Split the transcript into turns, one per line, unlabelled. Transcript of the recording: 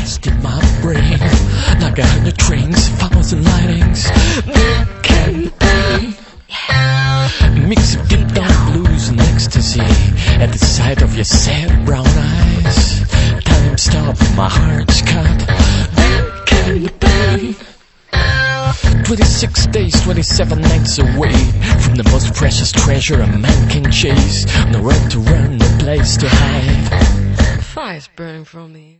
blasted my brain like 100 trains, 1,000 lightings. That can be. Mix of deep dark blues and ecstasy at the sight of your sad brown eyes. Time stop, my heart's cut. That can be. 26 days, 27 nights away from the most precious treasure a man can chase. Nowhere to run, no place to hide.
Fire's burning from me.